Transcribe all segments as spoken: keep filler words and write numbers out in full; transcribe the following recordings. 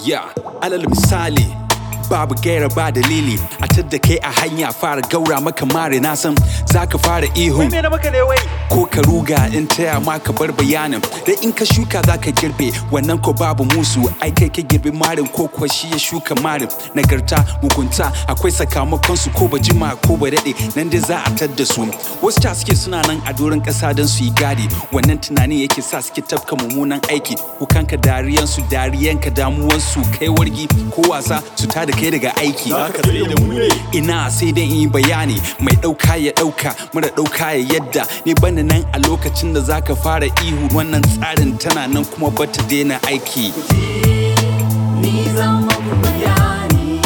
Yeah, alal misali babu gaira ba dalili a tadda kai a hanya fara gaura maka mare na san zaka fara ihu wai me na maka ne wai ko ka ruga in taya ma ka bar bayanin da in ka shuka zaka girbe wannan ko babu musu ai kai ka girbe marin ko kuwa shi ya shuka marin nagarta mugunta akwai sakamakon su ko ba jima ko ba dade nan dai za a tadda su wasu ta suke suna nan a doron kasa don su yi gadi wannan tunanin yake sa suke tafka mummunan aiki kukanka dariyan su dariyan ka damuwan su kai wargi ko wasa su tada kai daga aiki ina sai dai in yi bayani mai dauka ya dauka mara dauka ya yadda ni bana nan a lokacin da zaka fara ihu wannan tsarin tana nan kuma bata daina aiki ni zan muku bayani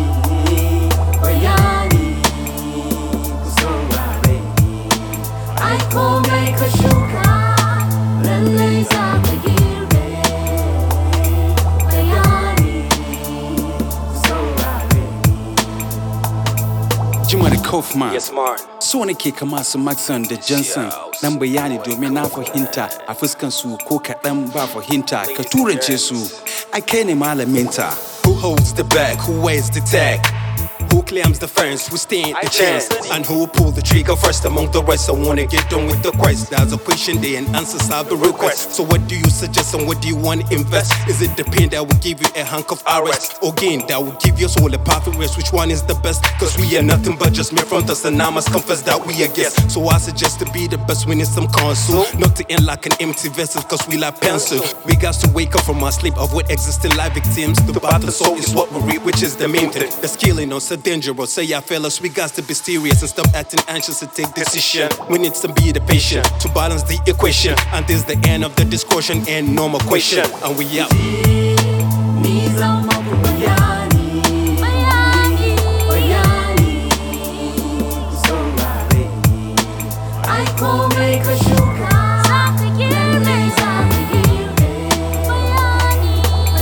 bayani ku saurare ai komai ka shuka lallai za ka girbe bayani ku saurare Jimar Kaufman yes man so nake kama su Maxon da Johnson nan bayani domin na fahimta a fuskan su ko kaɗan ba fahimta ka turance su ai kai ne malaminta. Who holds the bag? Who wears the tag? Who claims the first? Who stand the chance? And who will pull the trigger first among the rest? I wanna get done with the quest. There's a question there and answers are the request. So what do you suggest and what do you want to invest? Is it the pen that will give you a hunk of arrest? Or gain that will give your soul a perfect rest? Which one is the best? Cause we are nothing but just mere fronters and I must confess that we are guests. So I suggest to be the best when it's some console. Not to end like an empty vessel cause we like pencil. We got to wake up from our sleep of what existing life victims. The battle soul is what we read, which is the main thing. That's killing us, so dangerous. Say ya fellas, we got to be serious and stop acting anxious to take decision. We need to be the patient to balance the equation. And this is the end of the discussion and no more question. And we out. ni zan muku bayani bayani bayani ku saurare ai komai ka shuka za ka girbe za ka girbe bayani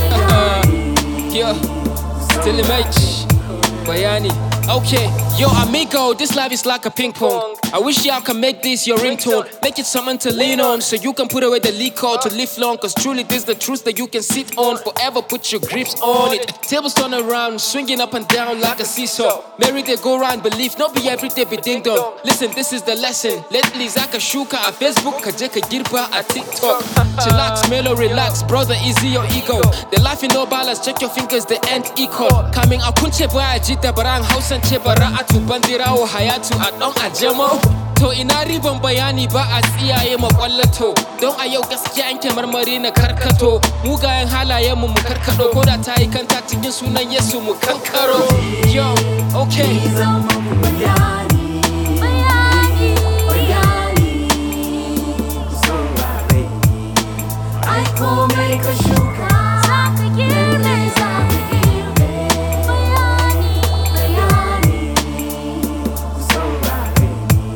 bayani Yeah, still image, bayani. Okay, yo amigo, this life is like a ping pong. I wish y'all can make this your ringtone. Make it something to lean on, so you can put away the leak code to live long. Cause truly this the truth that you can sit on. Forever put your grips on it. Tables turn around, swinging up and down like a seesaw. Merry they go round, believe not be every day be ding dong. Listen, this is the lesson. Lately Zaka Shuka a Facebook, Kajeka Girba a TikTok. Chillax, mellow, relax, brother, easy your ego. The life in no balance, check your fingers, the end equal. Coming a kunche ba jita barang house and chebara atu bandirawo hayatu a don ajamo. To ina riban bayani ba a tsiyaye makwallato. Don a yau gaskiya yanke marmari na karkato. Mugayen halayen mu mu karkado ko da ta yi kanta cikin sunan Yesu mu kankaro. Yo, okay. ni zan muku bayani bayani bayani ku saurare ai komai ka shuka za ka girbe za ka girbe bayani bayani ku saurare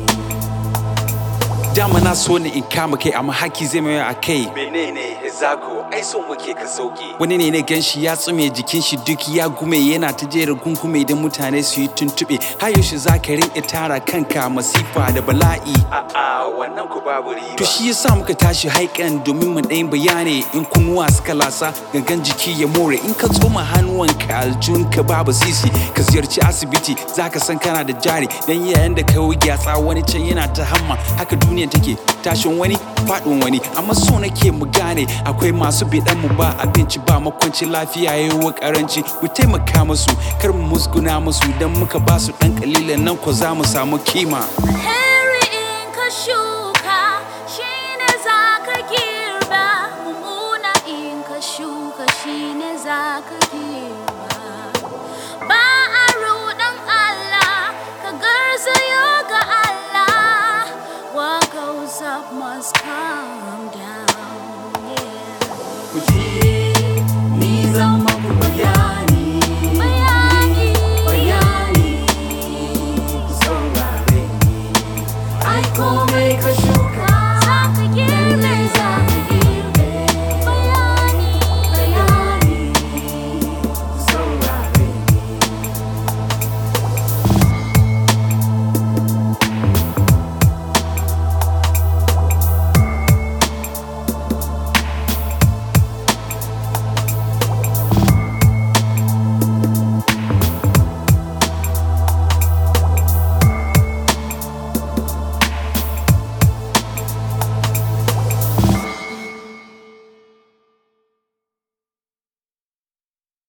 dama na so ne in kama kai amma haki zai mai a kai menene zako ai so muke ka sauke wani ne na ganshi ya tsume jikin shi duk ya gume yana ta jera gungume idan mutane su yi tuntube har yaushe za ka rinƙa tara kanka masifa da bala'i a'a wannan ku babu riba to shi yasa muka tashi haikan domin mu ɗayin bayani in kunnuwa suka lasa gangan jiki ya more in ka tsoma hannuwanka aljunka babu sisi ka ziyarci asibiti zaka san kana da jari dan yayin da ka yi gyatsa wani can yana ta hamma haka duniya take tashin wani faɗin wani amma so nake mu gane akwai masu bidan mu ba abinci ba makwanci lafiya yayi karanci mu taimaka musu kar mu musguna musu dan muka ba su dan kalilan nan ko za mu samu kima. Alheri in ka shuka shine za ka girba, mummuna in ka shuka shine za ka girba. Ba a ruɗan Allah ka garzayo ga Allah. What goes up must come down. Yeah. ni zan